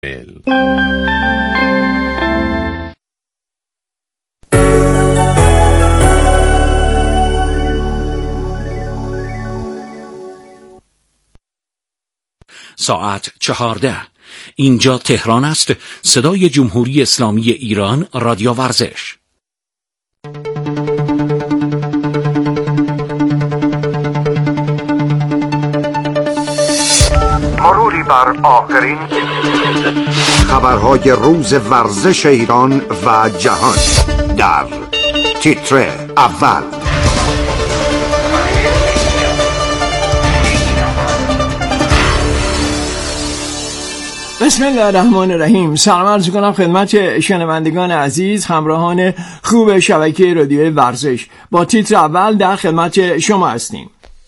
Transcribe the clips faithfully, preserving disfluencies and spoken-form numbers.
ساعت چهارده. اینجا تهران است. صدای جمهوری اسلامی ایران، رادیو ورزش. مروری بر آخرین خبرهای روز ورزش ایران و جهان در تیتر اول. بسم الله الرحمن الرحیم. سلام عرض می‌کنم خدمت شنوندگان عزیز، همراهان خوب شبکه رادیوی ورزش. با تیتر اول در خدمت شما هستیم.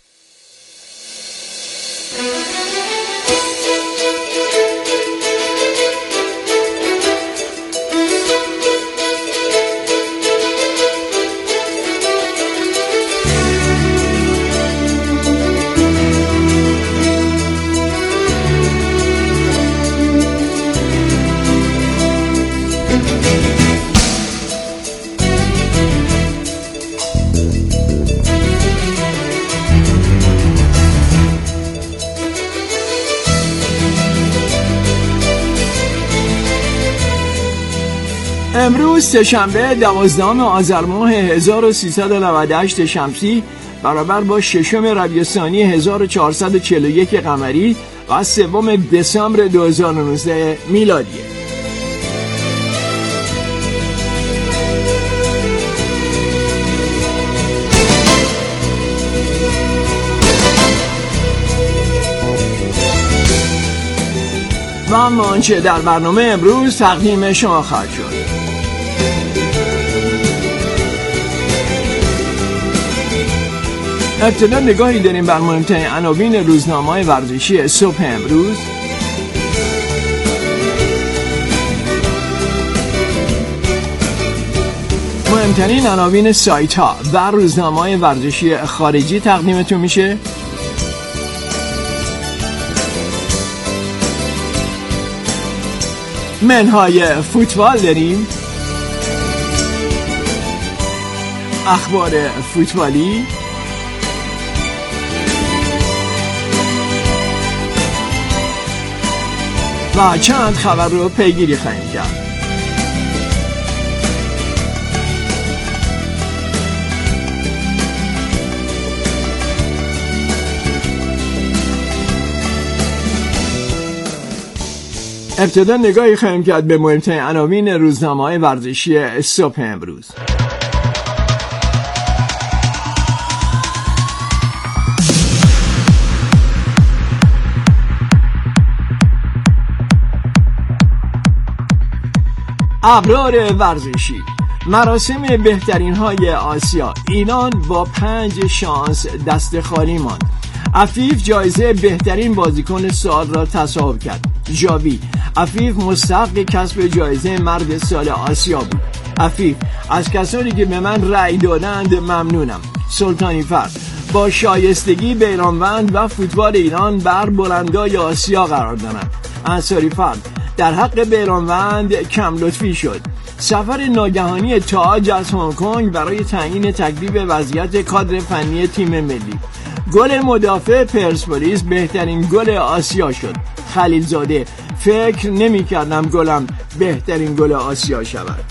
امروز سه‌شنبه دوازدهم آذر ماه هزار و سیصد و نود و هشت شمسی برابر با ششم ربیع الثانی هزار و چهارصد و چهل و یک قمری و سوم دسامبر دو هزار و نوزده میلادیه. و اما آنچه در برنامه امروز تقدیم شما خواهد شد: ابتدا نگاهی داریم بر مهمترین عناوین روزنامه‌های ورزشی صبح امروز. مهمترین عناوین سایت ها و روزنامه‌های ورزشی خارجی تقدیمتون میشه. منهای فوتبال داریم، اخبار فوتبالی، و چند خبر رو پیگیری خواهیم کرد. ابتدا نگاهی خواهیم کرد به مهمترین عناوین روزنامه‌های ورزشی صبح امروز. ابرار ورزشی: مراسم بهترین های آسیا، ایران با پنج شانس دست خالی ماند. عفیف جایزه بهترین بازیکن سال را تصاحب کرد. جاوی: عفیف مستحق کسب جایزه مرد سال آسیا بود. عفیف: از کسانی که به من رأی دادند ممنونم. سلطانی فرد: با شایستگی بیرانوند و فوتبال ایران بر بلندای آسیا قرار دارند. انصاری فرد: در حق بیرانوند کم لطفی شد. سفر ناگهانی تاج از هنگ کنگ برای تعیین تکلیف وضعیت کادر فنی تیم ملی. گل مدافع پرسپولیس بهترین گل آسیا شد. خلیلزاده: فکر نمی کردم گلم بهترین گل آسیا شود.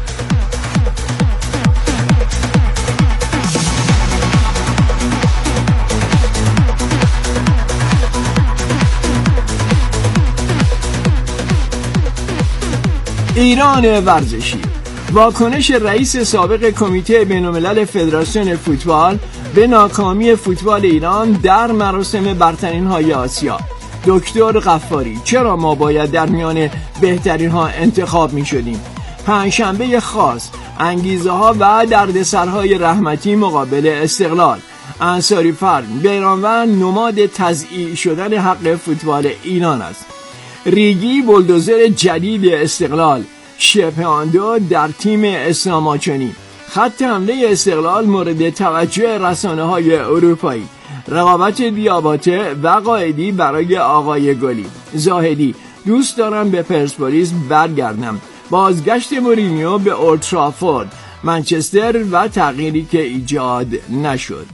ایران ورزشی: واکنش رئیس سابق کمیته بین‌الملل فدراسیون فوتبال به ناکامی فوتبال ایران در مراسم برترین های آسیا. دکتر غفاری: چرا ما باید در میان بهترین ها انتخاب می شدیم؟ پنجشنبه خاص: انگیزه ها و دردسرهای رحمتی مقابل استقلال. انصاری فرد: بیرانوند نماد تضییع شدن حق فوتبال ایران است. ریگی: بولدوزر جدید استقلال. شپاندو در تیم اسلام آچانی. خط حمله استقلال مورد توجه رسانه‌های اروپایی. رقابت دیاباته و قائدی برای آقای گلی. زاهدی: دوست دارم به پرسپولیس برگردم. بازگشت مورینیو به اولد ترافورد، منچستر و تغییری که ایجاد نشد.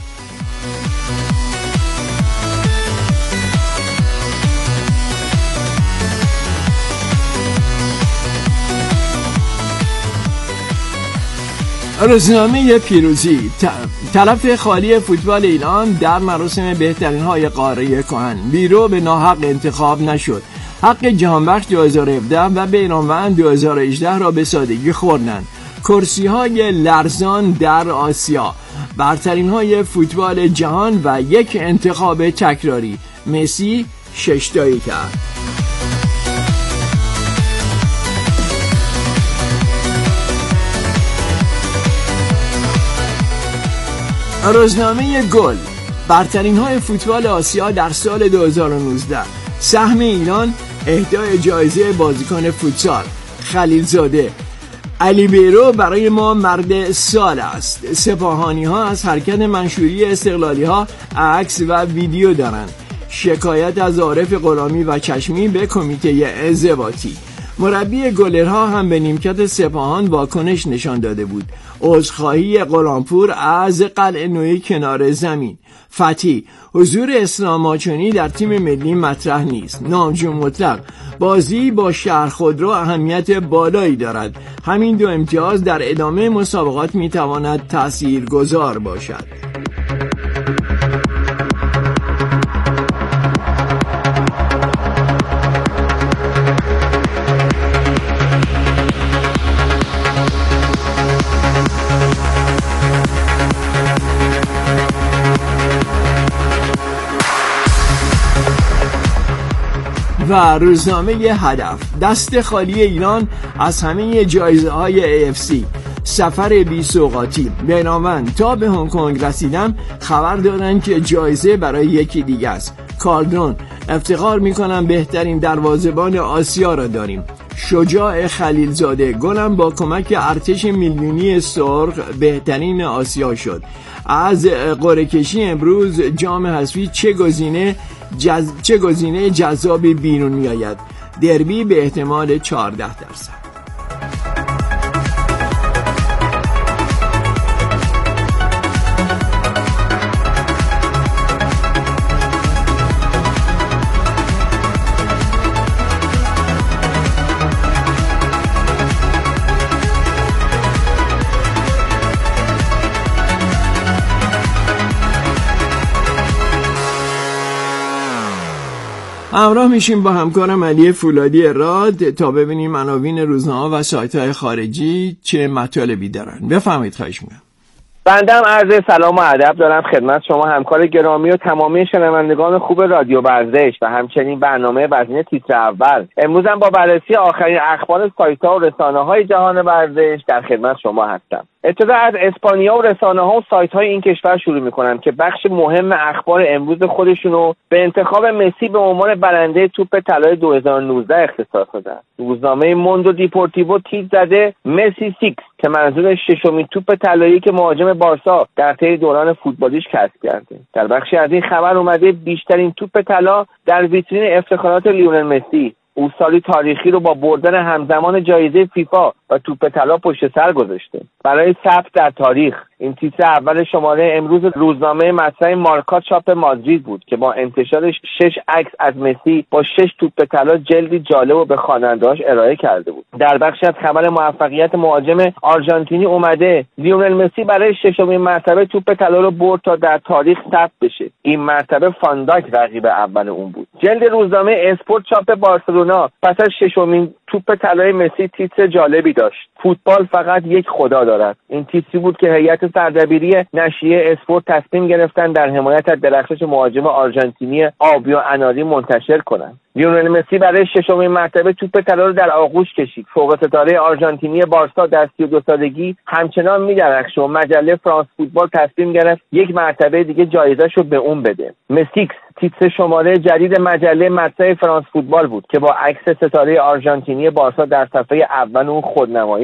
روزنامه پیروزی، طرف خالی فوتبال ایران در مراسم بهترین های قاره کهن، بیرو به ناحق انتخاب نشد. حق جهانبخش دو هزار و هفده و بیرانوند دو هزار و هجده را به سادگی خوردند. کرسی های لرزان در آسیا، برترین های فوتبال جهان و یک انتخاب تکراری، مسی ششتایی کرد. روزنامه گل، برترین های فوتبال آسیا در سال دو هزار و نوزده، سهم ایران، اهدای جایزه بازیکن فوتسال، خلیلزاده. علی بیرو برای ما مرد سال است. سپاهانی ها از حرکت منشوری استقلالی ها عکس و ویدیو دارند. شکایت از عارف غلامی و چشمی به کمیته انضباطی. مربی گلرها هم به نیمکت سپاهان واکنش نشان داده بود. عذرخواهی غلامپور از قلعه نویی کنار زمین. فتحی، حضور اسلام آچانی در تیم ملی مطرح نیست. نامجو مطلق، بازی با شهر خودرو اهمیت بالایی دارد. همین دو امتیاز در ادامه مسابقات میتواند تاثیرگذار باشد. و روزنامه هدف، دست خالی ایران از همه جایزه های ای اف سی، سفر بی سوغاتی. بیرانوند، تا به هنگ کنگ رسیدم خبر دادن که جایزه برای یکی دیگه است. کالدرون، افتخار میکنم بهترین دروازه‌بان آسیا را داریم. شجاع خلیلزاده، گلم با کمک ارتش میلیونی سرخ بهترین آسیا شد. از قرعه کشی امروز جام حذفی چه گزینه جز... چه گزینه جذابی بیرون می آید. دربی به احتمال چهارده درصد. همراه میشیم با همکارم علی فولادی راد تا ببینیم عناوین روزنامه و سایت‌های خارجی چه مطالبی دارن. بفرمایید، خواهش می‌کنم. بنده هم عرض سلام و ادب دارم خدمت شما همکار گرامی و تمامی شنوندگان خوب رادیو ورزش و همچنین برنامه وزین تیتر اول. امروز هم با بررسی آخرین اخبار سایت‌ها و رسانه‌های جهان ورزش در خدمت شما هستم. ابتدا از اسپانیا و رسانه‌ها و سایت‌های این کشور شروع می‌کنم که بخش مهم اخبار امروز خودشونو به انتخاب مسی به عنوان برنده توپ طلای دو هزار و نوزده اختصاص دادن. روزنامه موندو دیپورتیوو تیتر زده مسی سیکس که منظور ششمین توپ طلایی که مهاجم بارسا در طی دوران فوتبالیش کسب کرده. در بخشی از این خبر اومده بیشترین توپ طلا در ویترین افتخارات لیونل مسی. او سالی تاریخی رو با بردن همزمان جایزه فیفا و توپ طلا پشت سر گذاشته. برای ثبت در تاریخ این تیتر اول شماره امروز روزنامه مطرح مارکا چاپ مادرید بود که با انتشار شش عکس از مسی با شش توپ طلا جلدی جالب و به خواننده‌هاش ارائه کرده بود. در بخش از خبر موفقیت مهاجم آرژانتینی اومده لیونل مسی برای ششمین مرتبه توپ طلا رو برد تا در تاریخ ثبت بشه. این مرتبه فانداک رقیب اول اون بود. جلد روزنامه اسپورت چاپ بارسلونا پس از ششمین توپ طلای مسی تیتر جالبی داشت. فوتبال فقط یک خدا دارد. این تیتری بود که هیئت سردبیری نشریه اسپورت تصمیم گرفتن در حمایت از درخشش مهاجم آرژانتینی آبی و اناری منتشر کنند. لیونل مسی برای ششمین مرتبه توپ طلا رو در آغوش کشید. فوق ستاره آرژانتینی بارسا در سی و دو سالگی همچنان می‌درخشه و مجله فرانس فوتبال تصمیم گرفت یک مرتبه دیگه جایزه‌شو به اون بده. مسیکس تیتر شماره جدید مجله مطرح فرانس فوتبال بود که با عکس ستاره آرژانتینی بارسا در صفحه اول اون خودنمایی میکرد.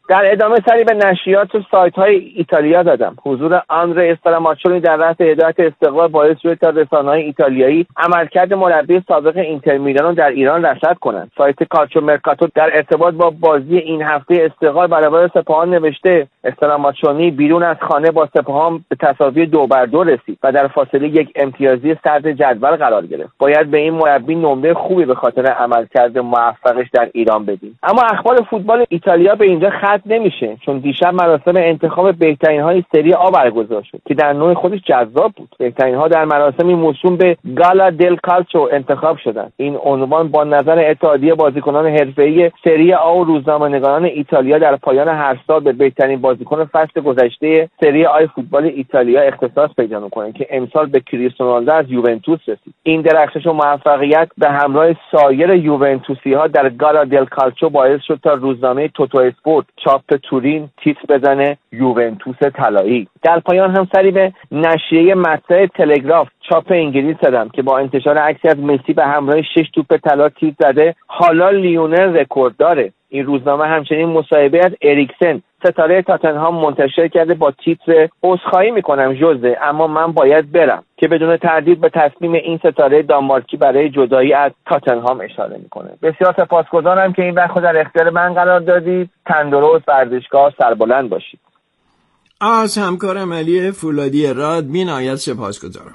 در ادامه سری به نشریات و سایت‌های ایتالیا دادم. حضور آندره استراماچونی در رأس هدایت استقلال باعث شد تا رسانه‌های ایتالیایی عملکرد مربی سابق اینتر میلان در ایران رصد کنند. سایت کالچو مرکاتو در ارتباط با بازی این هفته استقلال برابر سپاهان نوشته استراماچونی بیرون از خانه با سپاهان به تساوی دو بر دو رسید و در فاصله یک امتیازی صدر جدول قرار گرفت. باید به این مربی نمره خوبی به خاطر عملکرد موفقش در ایران بدیم. اما اخبار فوتبال ایتالیا به اینجا ختم نمیشه، چون دیشب مراسم انتخاب بهترین های سری آ برگزار شد که در نوع خودش جذاب بود. بهترین ها در مراسمی موسوم به گالا دل کالچو انتخاب شدند. این عنوان با نظر اتحادیه بازیکنان حرفه‌ای سری آ و روزنامه‌نگاران ایتالیا در پایان هر سال به بهترین بازیکن فصل گذشته سری آ فوتبال ایتالیا اختصاص پیدا می‌کنه که امسال به کریستیانو رونالدو از یوونتوس رسید. این درخشش و موفقیت به همراه سایر یوونتوسی‌ها در گالا دل کالچو باعث شد تا روزنامه توتو اسپورت چاپ تورین تیتر بزنه یوونتوس طلایی. در پایان هم سری به نشریه مطلع تلگراف چاپ انگلیس دادم که با انتشار عکسی از مسی به همراه شش توپ طلا تیتر زده حالا لیونل رکورد داره. این روزنامه همچنین مصاحبه از اریکسن ستاره تاتنهام منتشر کرده با تیتر عذرخواهی میکنم ژوزه اما من باید برم، که بدون تردید به تصمیم این ستاره دانمارکی برای جدایی از تاتنهام اشاره میکنه. بسیار سپاسگزارم که این وقت در اختیار من قرار دادید. تندرست، ورزشکار، سربلند باشید. از همکارم علی فولادی راد بی‌نهایت سپاسگزارم.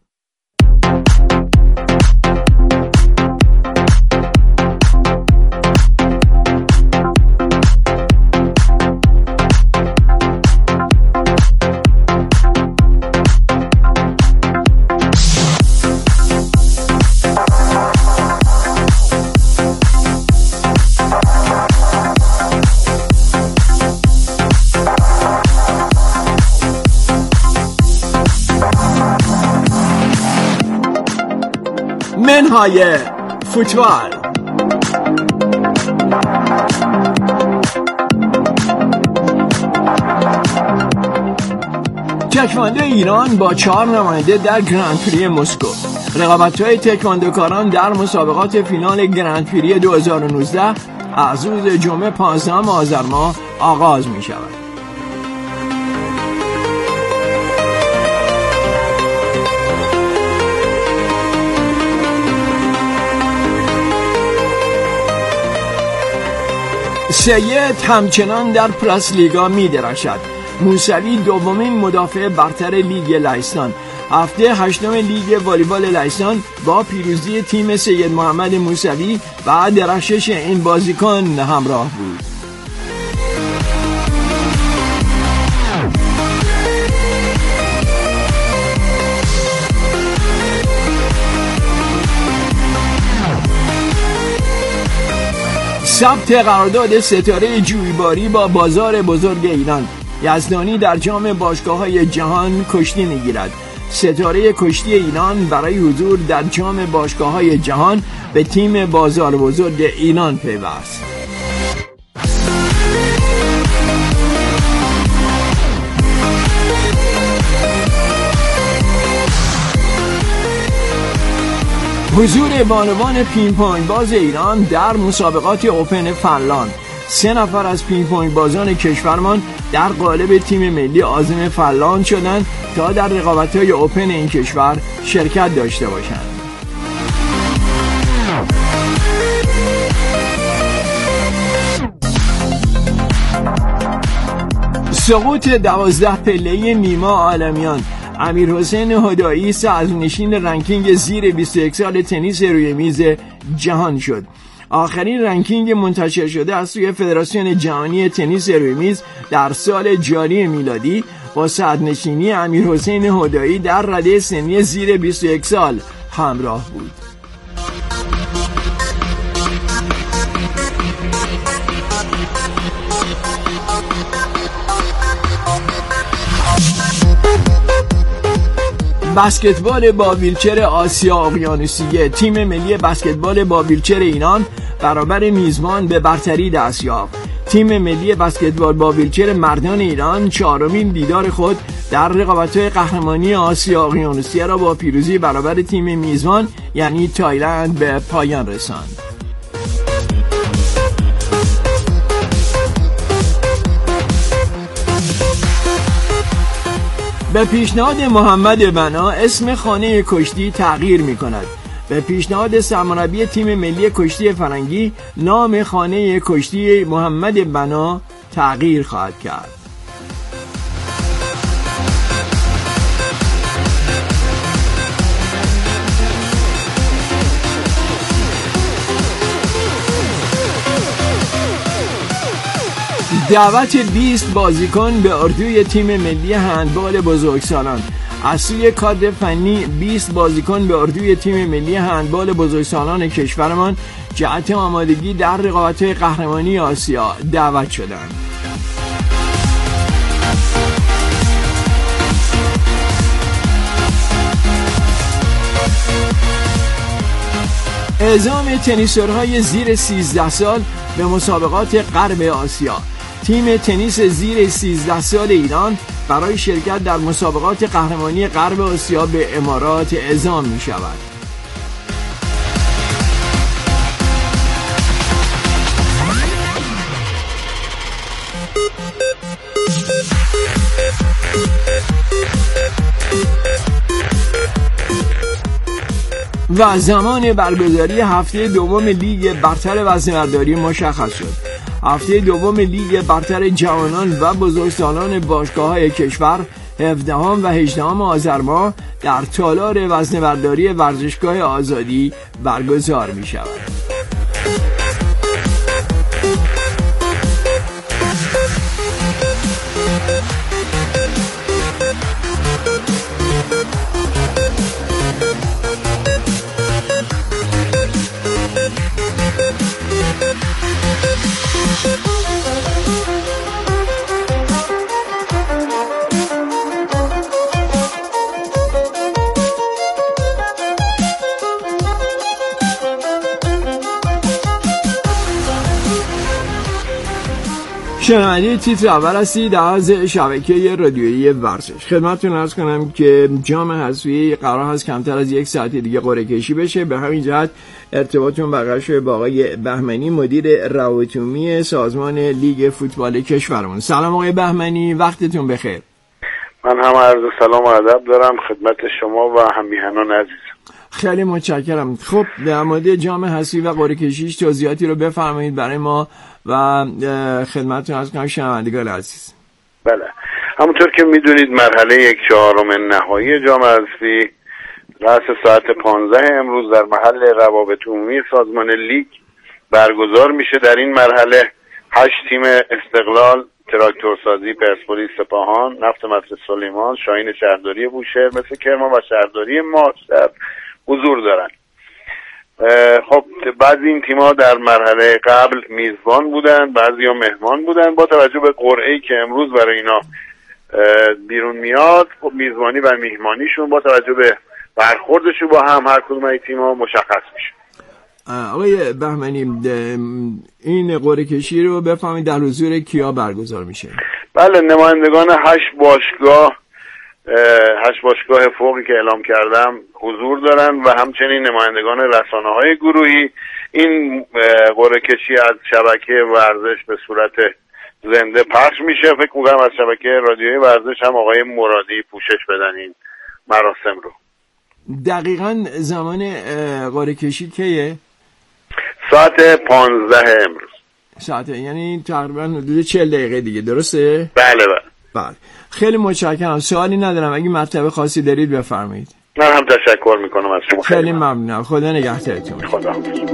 منهای فوتبال. تکواندو ایران با چهار نماینده در گرند پری مسکو. رقابت‌های تکواندوکاران در مسابقات فینال گرند پری دو هزار و نوزده از روز جمعه پانزدهم آذر ماه آغاز می‌شود. سید همچنان در پلاس لیگا می درخشد. موسوی دومین مدافع برتر لیگ لهستان. هفته هشتم لیگ والیبال لهستان با پیروزی تیم سید محمد موسوی و درخشش این بازیکن همراه بود. ثبت قرارداد ستاره جویباری با بازار بزرگ ایران. یزدانی در جام باشگاه‌های جهان کشتی می‌گیرد. ستاره کشتی ایران برای حضور در جام باشگاه‌های جهان به تیم بازار بزرگ ایران پیوست. حضور بانوان پینگ پونگ باز ایران در مسابقات اوپن فنلاند. سه نفر از پینگ پونگ بازان کشورمان در قالب تیم ملی عازم فنلاند شدند تا در رقابت‌های اوپن این کشور شرکت داشته باشند. سقوط دوازده پله‌ای نیما عالمیان. امیرحسین هدایی صدرنشین رنکینگ زیر بیست و یک سال تنیس روی میز جهان شد. آخرین رنکینگ منتشر شده از سوی فدراسیون جهانی تنیس روی میز در سال جاری میلادی با صدرنشینی امیرحسین هدایی در رده سنی زیر بیست و یک سال همراه بود. بسکتبال با ویلچر آسیا اقیانوسیه. تیم ملی بسکتبال با ویلچر ایران برابر میزبان به برتری دست یافت. تیم ملی بسکتبال با ویلچر مردان ایران چهارمین دیدار خود در رقابت‌های قهرمانی آسیا اقیانوسیه را با پیروزی برابر تیم میزبان یعنی تایلند به پایان رساند. به پیشنهاد محمد بنا اسم خانه کشتی تغییر می کند. به پیشنهاد سرمربی تیم ملی کشتی فرنگی نام خانه کشتی محمد بنا تغییر خواهد کرد. دعوت بیست بازیکن به اردوی تیم ملی هندبال بزرگسالان. از سوی کادر فنی بیست بازیکن به اردوی تیم ملی هندبال بزرگسالان کشورمان جهت آمادگی در رقابت‌های قهرمانی آسیا دعوت شدند. اعزام تنیسورهای زیر سیزده سال به مسابقات غرب آسیا. تیم تنیس زیر سیزده سال ایران برای شرکت در مسابقات قهرمانی غرب آسیا به امارات اعزام می شود. و زمان برگزاری هفته دوم لیگ برتر وزنه‌برداری مشخص شد. هفته دوم لیگ برتر جوانان و بزرگسالان باشگاه‌های کشور هفدهم و هجدهم آذر ماه در تالار وزنه‌برداری ورزشگاه آزادی برگزار می‌شود. شنونده تیتر اول هستید از شبکه رادیویی ورزش. خدمتتون عرض کنم که جام حذفی قرار هست کمتر از یک ساعت دیگه قرعه کشی بشه. به همین جهت ارتباطتون برقرار شده با آقای بهمنی، مدیر روابط عمومی سازمان لیگ فوتبال کشورمون. سلام آقای بهمنی، وقتتون بخیر. من هم عرض سلام و ادب دارم خدمت شما و هم میهنان عزیز. خیلی متشکرم. خب در مورد جام حذفی و قرعه کشیش توضیحاتی رو بفرمایید برای ما و خدمتتون عرض کنم شنوندگان عزیز. بله، همونطور که میدونید مرحله یک چهارم نهایی جام حذفی رأس ساعت پانزده امروز در محل روابط عمومی سازمان لیگ برگزار میشه. در این مرحله هشت تیم استقلال، تراکتورسازی، پرسپولیس، سپاهان، نفت مصر سلیمان، شاهین شهرداری بوشهر، مثل کرمان و شهرداری ماست در حضور دارن. خب بعضی این تیم‌ها در مرحله قبل میزبان بودن، بعضی ها مهمان بودن. با توجه به قرعه‌ای که امروز برای اینا بیرون میاد، خب میزبانی و میهمانیشون با توجه به برخوردشون با هم هر کدوم از تیم‌ها مشخص میشه. آقای بهمنی، این قرعه کشی رو بفهمید در حضور کیا برگزار میشه؟ بله، نمایندگان هشت باشگاه هشت باشگاه فوقی که اعلام کردم حضور دارن و همچنین نمایندگان رسانه‌های گروهی. این قرعه کشی از شبکه ورزش به صورت زنده پخش میشه. فکر می‌کنم از شبکه رادیویی ورزش هم آقای مرادی پوشش بدن این مراسم رو. دقیقاً زمان قرعه کشی کیه؟ ساعت پانزده امروز. ساعت یعنی تقریباً حدود چهل دقیقه دیگه، درسته؟ بله بله. بله. خیلی متشکرم. سوالی ندارم، اگه مطلب خاصی دارید بفرمایید. من هم تشکر میکنم از شما. خیلی ممنونم. خدا نگهدارتون. خدا.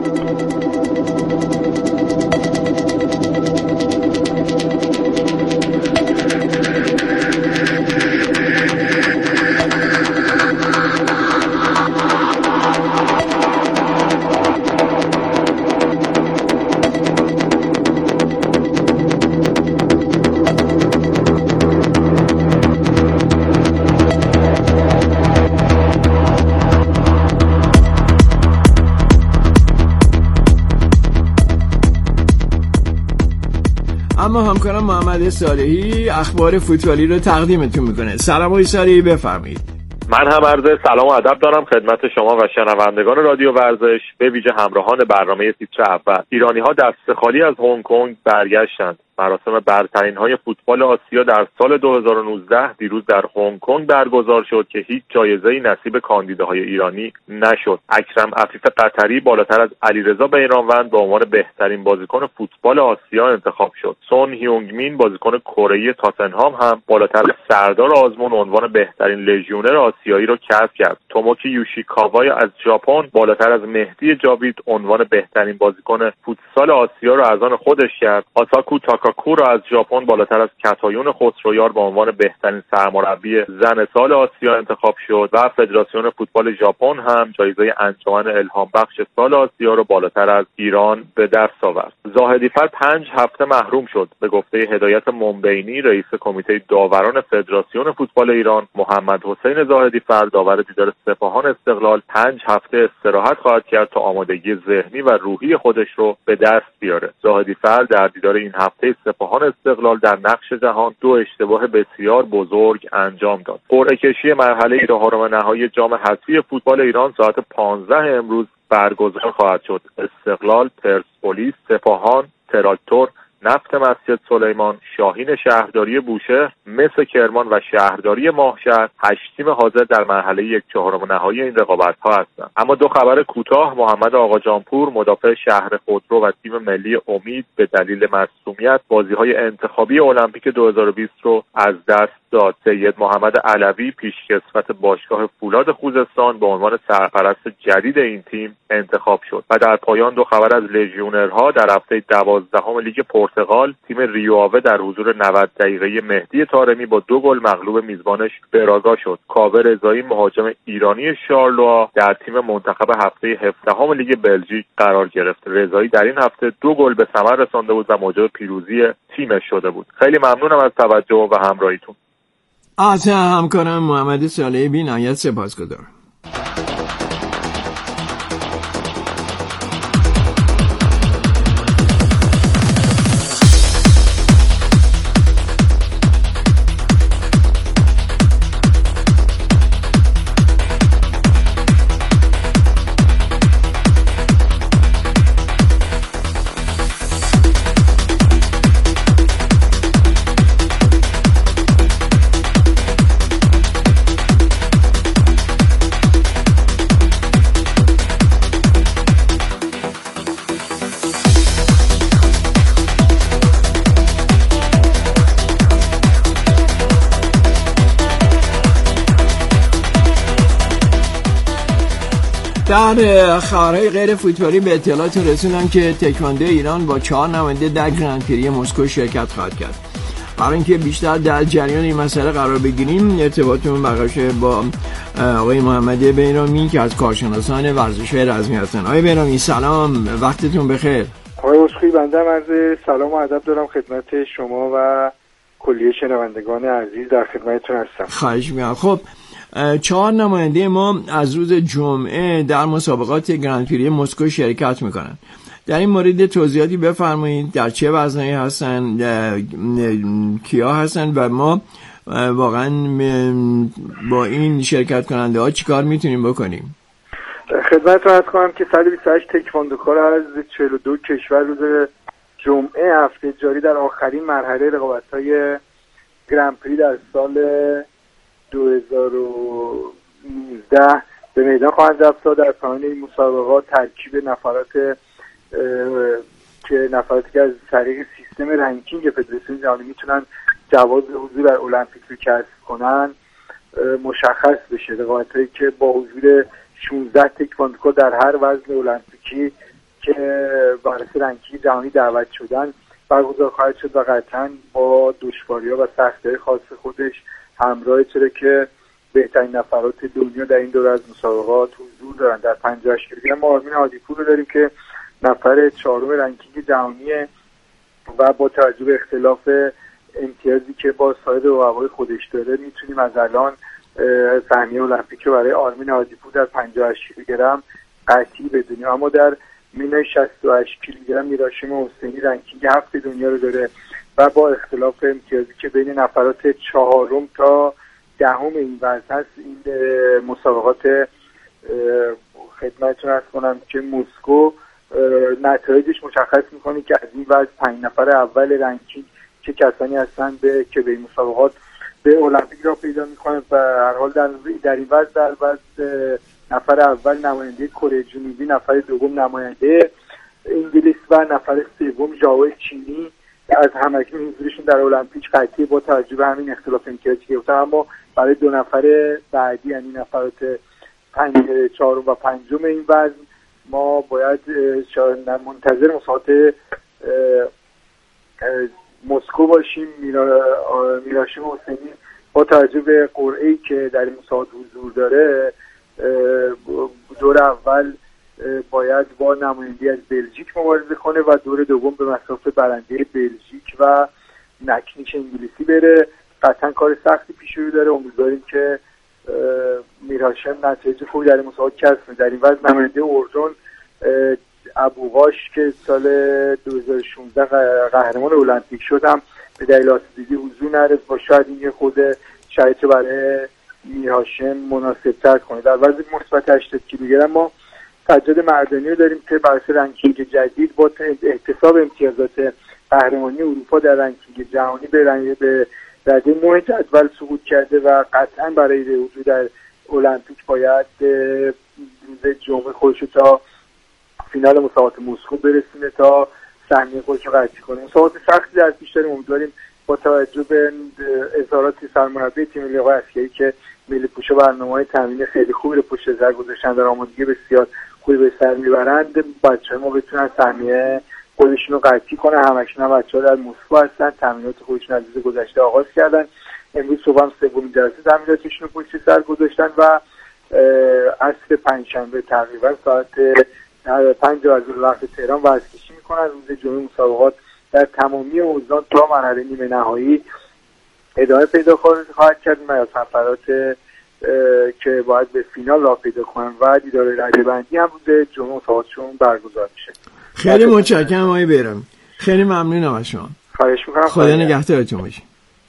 اما همکارم محمد صالحی اخبار فوتبالی رو تقدیمتون میکنه. سلام آقای صالحی، بفرمایید. من هم عرض سلام و ادب دارم خدمت شما و شنوندگان رادیو ورزش، به ویژه همراهان برنامه تیتر اول. ایرانی‌ها دست خالی از هنگ کنگ برگشتند. مراسم برترین‌های فوتبال آسیا در سال دو هزار و نوزده دیروز در هنگ کنگ برگزار شد که هیچ جایزه‌ای نصیب کاندیداهای ایرانی نشد. اکرم عفیف قطری بالاتر از علیرضا بیرانوند به عنوان بهترین بازیکن فوتبال آسیا انتخاب شد. سون هیونگ مین بازیکن کره‌ای تاتنهام هم بالاتر از سردار آزمون عنوان بهترین لژیونر آسیایی را کسب کرد. توموکی یوشیکاوا از ژاپن بالاتر از مهدی جاوید عنوان بهترین بازیکن فوتسال آسیا را از آن خودش کرد. آساکو تاکاکورا از ژاپن بالاتر از کتایون خسرویار به عنوان بهترین سرمربی زن سال آسیا انتخاب شد و فدراسیون فوتبال ژاپن هم جایزه انجمن الهام بخش سال آسیا را بالاتر از ایران به دست آورد. زاهدیفر پنج هفته محروم شد. به گفته هدایت منبینی رئیس کمیته داوران فدراسیون فوتبال ایران محمد حسین زاهدیفر داور دیدار سپاهان استقلال پنج هفته استراحت خواهد کرد تا آمادگی ذهنی و روحی خودش رو به دست بیاره. زاهدیفر در دیدار این هفته سپاهان استقلال در نقش جهان دو اشتباه بسیار بزرگ انجام داد. قرعه کشی مرحله چهارم نهایی جام حذفی فوتبال ایران ساعت پانزده امروز برگزار خواهد شد. استقلال، پرسپولیس، سپاهان، تراکتور، نفت مسجد سلیمان، شاهین شهرداری بوشهر، مس کرمان و شهرداری ماهشهر هشت تیم حاضر در مرحله یک چهارم نهایی این رقابت‌ها هستند. اما دو خبر کوتاه: محمد آقاجانپور مدافع شهر خودرو و تیم ملی امید به دلیل مصونیت بازی‌های انتخابی المپیک دو هزار و بیست رو از دست داد. سید محمد علوی پیشکسوت باشگاه فولاد خوزستان به عنوان سرپرست جدید این تیم انتخاب شد. و در پایان دو خبر از لژیونرها: در هفته دوازدهم لیگ پرتغال تیم ریوآوه در حضور نود دقیقه مهدی طارمی با دو گل مغلوب میزبانش براگا شد. کاوه رضایی مهاجم ایرانی شارلوا در تیم منتخب هفته هفدهم لیگ بلژیک قرار گرفت. رضایی در این هفته دو گل به ثمر رسانده بود و موجب پیروزی تیمش شده بود. خیلی ممنونم از توجه و همراهیتون. از همکارم محمد صالحی بی نهایت سپاسگزارم. در خبرهای غیر فوتبالی به اطلاعات رسوندم که تکواندو ایران با چهار نماینده در گرند پری مسکو شرکت خواهد کرد. برای اینکه بیشتر در جریان این مسئله قرار بگیریم ارتباطمون برقرار با آقای محمد بیرامی که از کارشناسان ورزش رزمی هستن. آقای بیرامی سلام، وقتتون بخیر. آقای اسخوی، بنده عرض سلام و ادب دارم خدمت شما و کلیه شنوندگان عزیز، در خدمتتون هستم. خواهش می‌کنم. خب چهار نماینده ما از روز جمعه در مسابقات گرند پری مسکو شرکت میکنن. در این مورد توضیحاتی بفرمایید، در چه وزنه‌ای هستن، کیا هستن و ما واقعا با این شرکت کننده ها چیکار میتونیم بکنیم؟ خدمتتون عرض کنم که صد و بیست و هشت تکواندوکار از چهل و دو کشور روز جمعه هفته جاری در آخرین مرحله رقابت‌های گرند پری در سال دو هزار و نوزده به میدان خواهند رفت تا در پایان این مسابقات ترکیب نفرات که نفراتی که از طریق سیستم رنکینگ فدراسیون جهانی میتونن جواز حضور در المپیک رو کسب کنن مشخص بشه. رقابت‌هایی که با حضور شانزده تکواندوکار در هر وزن المپیکی که وارث رنکینگ جهانی دعوت شدن برگزار خواهد شد و قطعاً با دشواری‌ها و سختی‌های خاص خودش همراه، چرا که بهترین نفرات دنیا در این دوره از مسابقات حضور دارن. در پنجاه و هشت کیلوگرم ما آرمین هادیپور رو داریم که نفر چهارم رنکینگ جهانیه و با توجه به اختلاف امتیازی که با سایر رقبای خودش داره میتونیم از الان سهمیه المپیک رو برای آرمین هادیپور در پنجاه و هشت کیلوگرم قطعی بدونیم. اما در مینای شصت و هشت کیلوگرم میراشیم حسینی رنکینگ هفت دنیا رو داره و با اختلاف امتیازی که بین نفرات چهارم تا دهم این وزن هست. این مسابقات خدمتتون عرض کنم که مسکو نتایجش مشخص میکنه که از این وضع پنج نفر اول رنکینگ چه کسانی هستن به که به مسابقات به المپیک را پیدا میکنه و هر حال در در این وضع در وضع نفر اول نماینده کره جنوبی، نفر دوم نماینده انگلیس و نفر سوم ژائو چینی از همکنون حضورشون در المپیک قطعی با توجه به همین اختلاف امتیازی که گفتم. اما برای دو نفر بعدی یعنی نفرات پنج چهارم و پنجم این وزن ما باید منتظر مسابقات مسکو باشیم. میرهاشم حسینی با توجه به قرعه‌ای که در این مسابقات حضور داره دور اول باید با نمایندگی از بلژیک مبارزه کنه و دور دوم به مسافه برنده بلژیک و نکنیش انگلیسی بره. قطعا کار سختی پیش رو داره. امیدواریم که میرهاشم نتایج خوبی در مسابقات کسب کنه. در این وضع نماینده اردن ابوغاش که سال دو هزار و شانزده قهرمان المپیک شد هم به دلیل آسیب‌دیدگی حضور نرفت و شاید این خود شرایط برای میرهاشم مناسب‌تر کنه. در وضع مثبت هشتاد کیلوگرم ما سجاد مردانی رو داریم که بر اساس رنکینگ جدید با احتساب امتیازات قهرمانی اروپا در رنکینگ جهانی به رنگ به درجه نه جدول صعود کرده و قطعا برای حضور در المپیک باید روز جمعه خودش تا فینال مسابقات مسکو برسونه تا سهمیه خودش رو قطعی کنه. مسابقات سختی در پیش داریم. امیدواریم با توجه به اظهارات سرمربی تیم ملی آقای عسکری که ملی پوشا برنامه‌های تمرینی خیلی خوبی رو پشت سر گذاشتن، در آمادگی بسیار خوبی به سر میبرند، بچه‌ها ما بتونن سهمیه خودشون رو قطعی کنن. همکنون هم بچه‌ها در مسکو هستن، تمرینات خودشون از روز گذشته آغاز کردن. امروز صبح هم سومین جلسه تمریناتشون رو پشت سر گذاشتن و عصر پنجشنبه تقریبا ساعت پنج از وقت تهران ورزشی میکنن. روز جمعه مسابقات در تمامی اوزان تا مرحله نیمه نهایی ادامه پیدا خواهد کرد. از نفرات که باید به فینال راه پیدا کنن و دیدار رده‌بندی هم روز جمعه مسابقاتشون برگزار میشه. خیلی متشکرم آقای بیرم. خیلی ممنونم از شما. خواهش میکنم. خدا نگهدارتون باشه.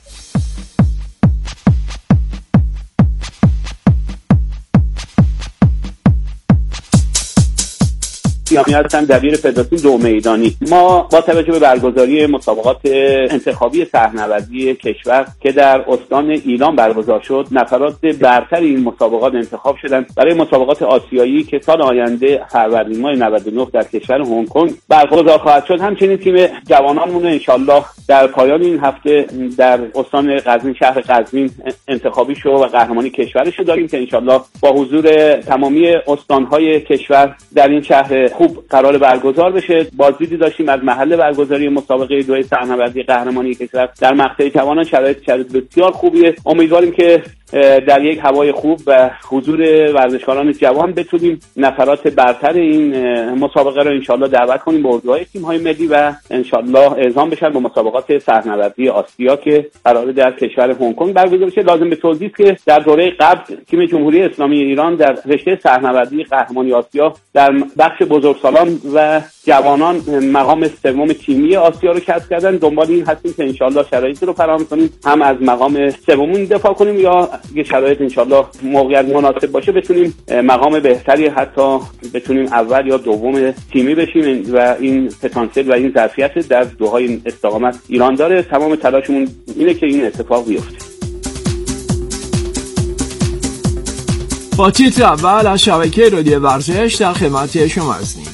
سیامی هستم، دبیر فدراسیون دو میدانی. ما با توجه به برگزاری مسابقات انتخابی صحنه‌وردی کشور که در استان ایلام برگزار شد، نفرات برتر این مسابقات انتخاب شدند برای مسابقات آسیایی که سال آینده فروردین ماه نود و نه در کشور هنگ کنگ برگزار خواهد شد. همچنین تیم جوانانمون انشالله در پایان این هفته در استان قزوین، شهر قزوین انتخابی شد و قهرمانی کشورش رو داریم که انشالله با حضور تمامی استان‌های کشور در این شهر خوب قرار برگزار بشه. بازدیدی داشتیم از محل برگزاری مسابقه دوی صحنه‌وردی قهرمانی کشور در مقطع جوانان. شرایط شرایط بسیار خوبیه. امیدواریم که در یک هوای خوب و حضور ورزشکاران جوان بتونیم نفرات برتر این مسابقه رو انشالله دعوت کنیم به اردوهای تیم‌های ملی و انشالله اعزام بشن به مسابقات صحنه‌وردی آسیا که قراره در کشور هنگ کنگ برگزار بشه. لازم به توضیح که در دوره قبل تیم جمهوری اسلامی ایران در رشته صحنه‌وردی قهرمانی آسیا در بخش بزرگسالان و جوانان مقام سوم تیمی آسیا رو کسب کردن. دنبال این هستیم که انشالله شرایطی رو فراهم کنیم هم از مقام سومون دفاع کنیم یا اگه شرایط انشالله موقعیت مناسب باشه بتونیم مقام بهتری حتی بتونیم اول یا دوم تیمی بشیم و این پتانسیل و این ظرفیت در دوهای استقامت ایران داره. تمام تلاشمون اینه که این اتفاق بیفته. با تیتر اول از شبکه رادیو ورزش در خدمت شما هستیم.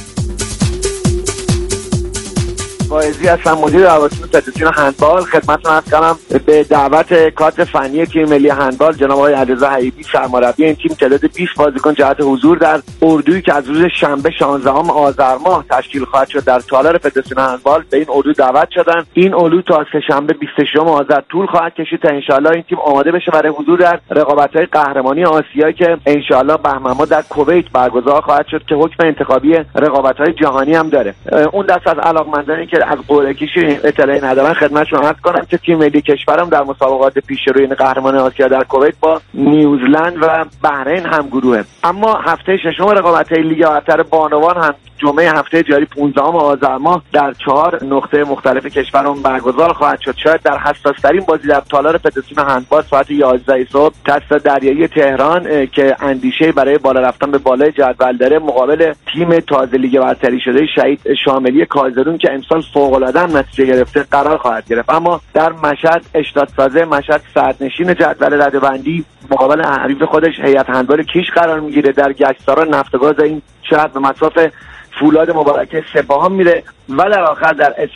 فائزی هستم، مدیر روابط فدراسیون هندبال. خدمتتون عرض کنم به دعوت کادر فنی تیم ملی هندبال جناب آقای علیرضا حبیبی سرمربی این تیم تعداد بیست بازیکن جهت حضور در اردویی که از روز شنبه شانزدهم آذر ماه تشکیل خواهد شد در تالار فدراسیون هندبال به این اردو دعوت شدن. این اردو تا سه‌شنبه بیست و ششم آذر طول خواهد کشید تا انشالله این تیم آماده بشه برای حضور در رقابت‌های قهرمانی آسیا که انشالله بهمن ماه در کویت برگزار خواهد شد که حکم انتخابی رقابت‌های جهانی هم داره. اون دست از علاقمندانی که از قرعه کشی اطلاعی ندارن خدمتشون عرض کنم که تیم ملی کشورم در مسابقات پیشروی قهرمانی آسیا در کویت با نیوزلند و بحرین هم گروهه. اما هفته ششم رقابت‌های لیگ برتر بانوان هم جمعه هفته جاری پانزدهم آذر ماه در چهار نقطه مختلف کشورمون برگزار خواهد شد. شاید در حساس‌ترین بازی در تالار فدراسیون هندبال ساعت یازده صبح تاسیس دریایی تهران که اندیشه برای بالا رفتن به بالای جدول داره مقابل تیم تازه لیگ برتری شده شهید شاملی کازرون که امسال فوق‌العاده نتیجه گرفته قرار خواهد گرفت. اما در مشهد اشتات‌سازه مشهد صدرنشین جدول رده‌بندی مقابل حریف خودش هیئت هندبال کیش قرار میگیره. در گچسارا نفت و گاز این شهر به مصاف فولاد مبارکه سپاهان میره و در آخر در